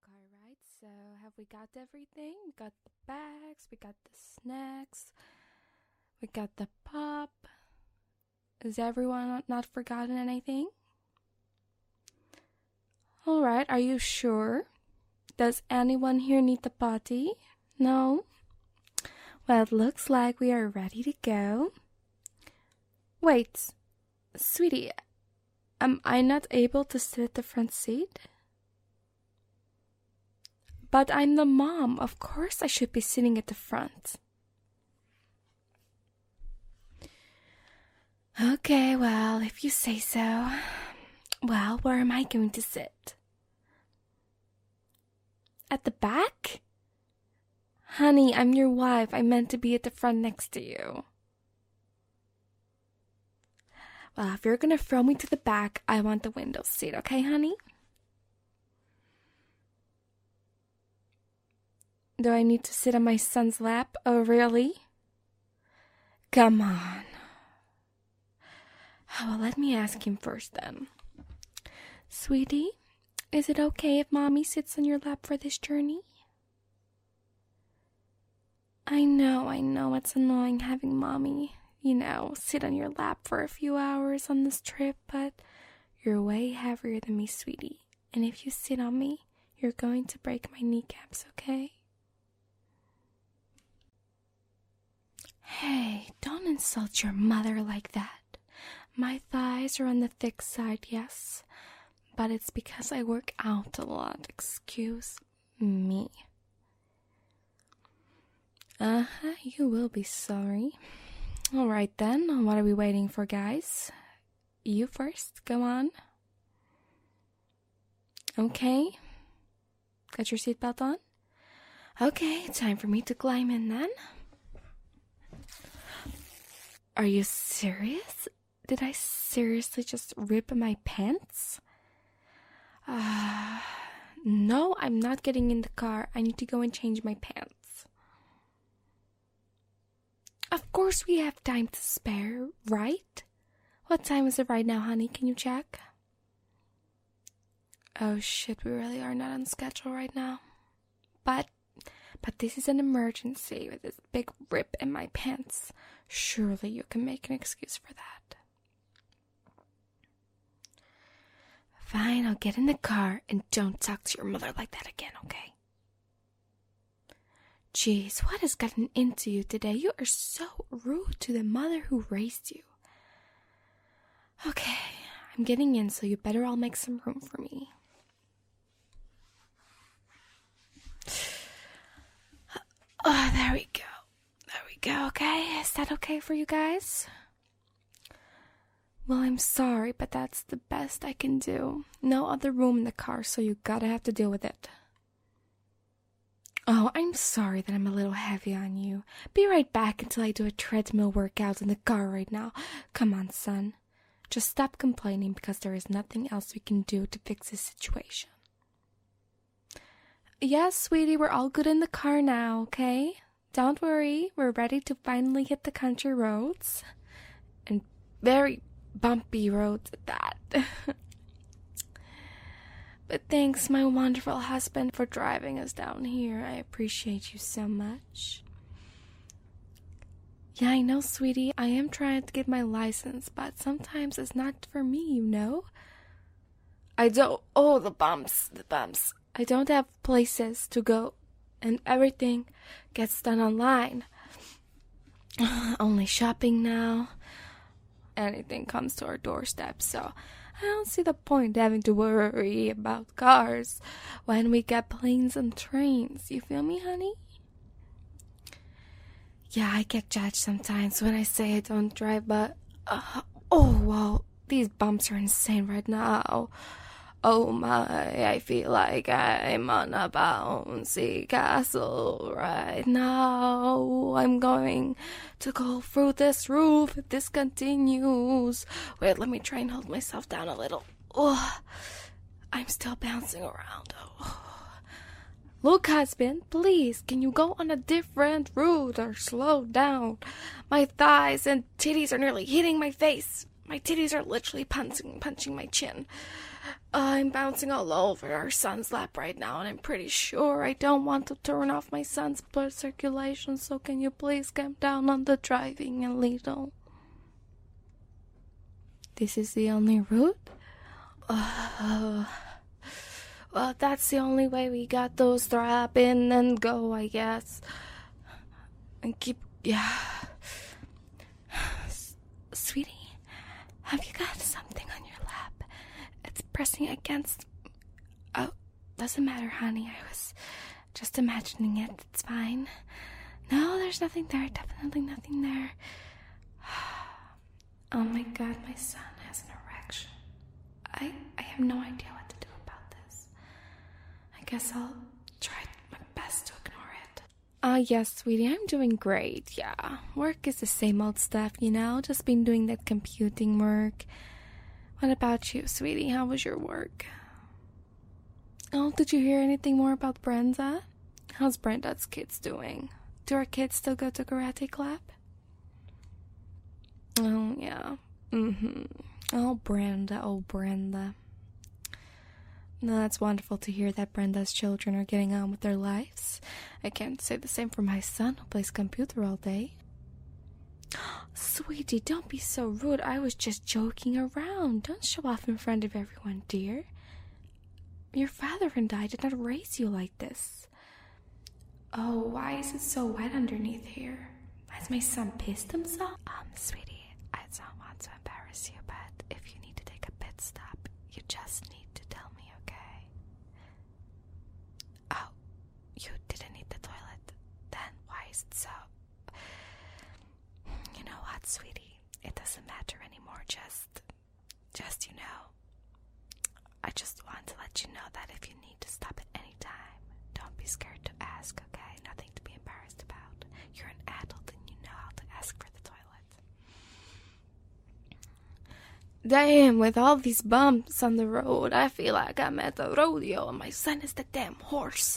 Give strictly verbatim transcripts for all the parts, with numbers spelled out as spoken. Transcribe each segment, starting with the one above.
car, right? So, have we got everything? We got the bags, we got the snacks, we got the pop. Has everyone not forgotten anything? Alright, are you sure? Does anyone here need the potty? No? Well, it looks like we are ready to go. Wait, sweetie, am I not able to sit at the front seat? But I'm the mom. Of course I should be sitting at the front. Okay, well, if you say so. Well, where am I going to sit? At the back? Honey, I'm your wife. I meant to be at the front next to you. Well, if you're gonna throw me to the back, I want the window seat, okay, honey? Do I need to sit on my son's lap? Oh, really? Come on. Oh, well, let me ask him first then. Sweetie, is it okay if Mommy sits on your lap for this journey? I know, I know it's annoying having Mommy, you know, sit on your lap for a few hours on this trip, but you're way heavier than me, sweetie. And if you sit on me, you're going to break my kneecaps, okay? Hey, don't insult your mother like that. My thighs are on the thick side, yes, but it's because I work out a lot, excuse me. Uh-huh, you will be sorry. Alright then, what are we waiting for, guys? You first, go on. Okay. Got your seatbelt on? Okay, time for me to climb in then. Are you serious? Did I seriously just rip my pants? Uh, no, I'm not getting in the car. I need to go and change my pants. Of course we have time to spare, right? What time is it right now, honey? Can you check? Oh shit, we really are not on schedule right now. But, but this is an emergency with this big rip in my pants. Surely you can make an excuse for that. Fine, I'll get in the car and don't talk to your mother like that again, okay? Jeez, what has gotten into you today? You are so rude to the mother who raised you. Okay, I'm getting in, so you better all make some room for me. Oh, there we go. There we go, okay? Is that okay for you guys? Well, I'm sorry, but that's the best I can do. No other room in the car, so you gotta have to deal with it. Oh, I'm sorry that I'm a little heavy on you. Be right back until I do a treadmill workout in the car right now. Come on, son. Just stop complaining because there is nothing else we can do to fix this situation. Yes, sweetie, we're all good in the car now, okay? Don't worry, we're ready to finally hit the country roads. And very bumpy roads at that. But thanks, my wonderful husband, for driving us down here. I appreciate you so much. Yeah, I know, sweetie. I am trying to get my license, but sometimes it's not for me, you know? I don't... Oh, the bumps, the bumps. I don't have places to go, and everything gets done online. Only shopping now. Anything comes to our doorstep, so I don't see the point having to worry about cars when we get planes and trains. You feel me, honey? Yeah, I get judged sometimes when I say I don't drive, but uh, oh wow, these bumps are insane right now. Oh my, I feel like I'm on a bouncy castle right now. I'm going to go through this roof if this continues. Wait, let me try and hold myself down a little. Oh, I'm still bouncing around. Oh. Look, husband, please, can you go on a different route or slow down? My thighs and titties are nearly hitting my face. My titties are literally punching, punching my chin. Uh, I'm bouncing all over our son's lap right now, and I'm pretty sure I don't want to turn off my son's blood circulation, so can you please calm down on the driving a little? This is the only route? Uh, well, that's the only way we got those strap in and go, I guess. And keep, yeah. S- sweetie, have you got something on your lap? It's pressing against... Oh, doesn't matter, honey. I was just imagining it. It's fine. No, there's nothing there. Definitely nothing there. Oh my god, my son has an erection. I, I have no idea what to do about this. I guess I'll try my best to ignore it. Ah, uh, yes, sweetie, I'm doing great, yeah. Work is the same old stuff, you know? Just been doing that computing work. What about you, sweetie? How was your work? Oh, did you hear anything more about Brenda? How's Brenda's kids doing? Do our kids still go to karate club? Oh, yeah. Mm-hmm. Oh, Brenda. Oh, Brenda. No, that's wonderful to hear that Brenda's children are getting on with their lives. I can't say the same for my son, who plays computer all day. Sweetie, don't be so rude. I was just joking around. Don't show off in front of everyone, dear. Your father and I did not raise you like this. Oh, why is it so wet underneath here? Has my son pissed himself? Um, sweetie. I don't want to embarrass you, but if you need to take a pit stop, you just need to tell me, okay? Oh, you didn't need the toilet. Then why is it so? You know what, sweetie? It doesn't matter anymore. Just, just, you know. I just want to let you know that if you need to stop at any time, don't be scared to ask, okay? Nothing to be embarrassed about. You're an adult and you know how to ask for the toilet. Damn, with all these bumps on the road, I feel like I'm at a rodeo and my son is the damn horse.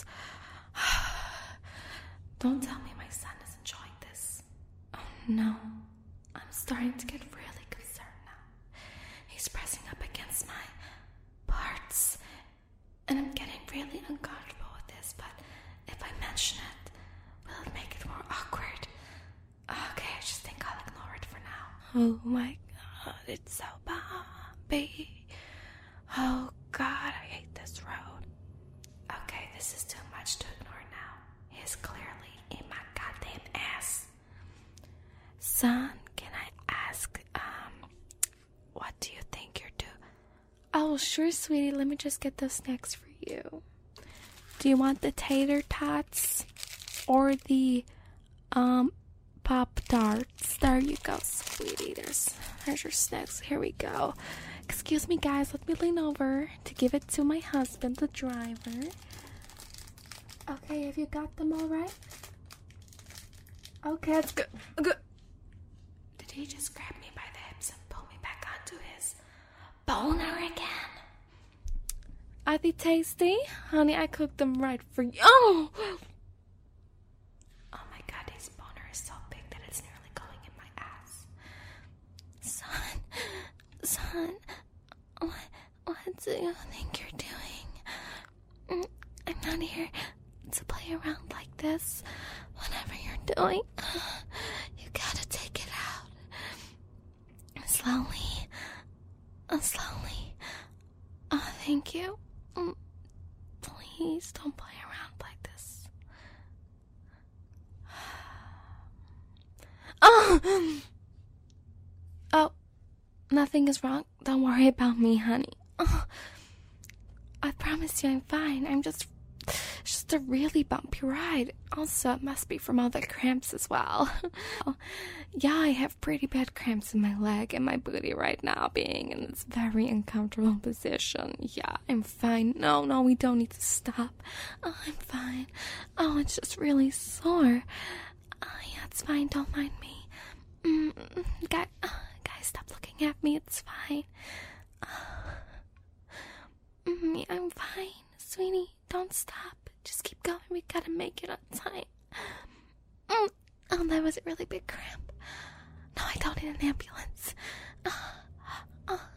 Don't tell me my son is enjoying this. Oh no, I'm starting to get really concerned now. He's pressing up against my parts, and I'm getting really uncomfortable with this, but if I mention it, will it make it more awkward? Okay, I just think I'll ignore it for now. Oh my god, it's so bumpy. Oh god, I hate this road. Okay, this is too much to ignore now. He's clearly in my goddamn ass. Son, can I ask, um, what do you think you're doing? Oh, sure, sweetie. Let me just get those snacks for you. Do you want the tater tots or the, um, Pop-Tarts? There you go, sweetie. There's, there's your snacks. Here we go. Excuse me, guys. Let me lean over to give it to my husband, the driver. Okay, have you got them all right? Okay, that's good. Good. Did he just grab me by the hips and pull me back onto his boner again? Are they tasty? Honey, I cooked them right for you. Oh! Oh my god, his boner is so big that it's nearly going in my ass. Son, son, what, what do you think you're doing? I'm not here to play around like this. Whatever you're doing, you gotta take it out. Slowly. Uh, slowly. Oh, thank you. Mm, please don't play around like this. Oh! Oh, nothing is wrong. Don't worry about me, honey. Oh, I promise you I'm fine. I'm just... just a really bumpy ride. Also, it must be from all the cramps as well. Yeah, I have pretty bad cramps in my leg and my booty right now, being in this very uncomfortable position. Yeah, I'm fine. No, no, we don't need to stop. Oh, I'm fine. Oh, it's just really sore. Oh, yeah, it's fine. Don't mind me. Mm, guys, guys, stop looking at me. It's fine. Mm, yeah, I'm fine. Sweetie, don't stop. Just keep going. We gotta make it on time. Mm. Oh, that was a really big cramp. No, I don't need an ambulance. Ah.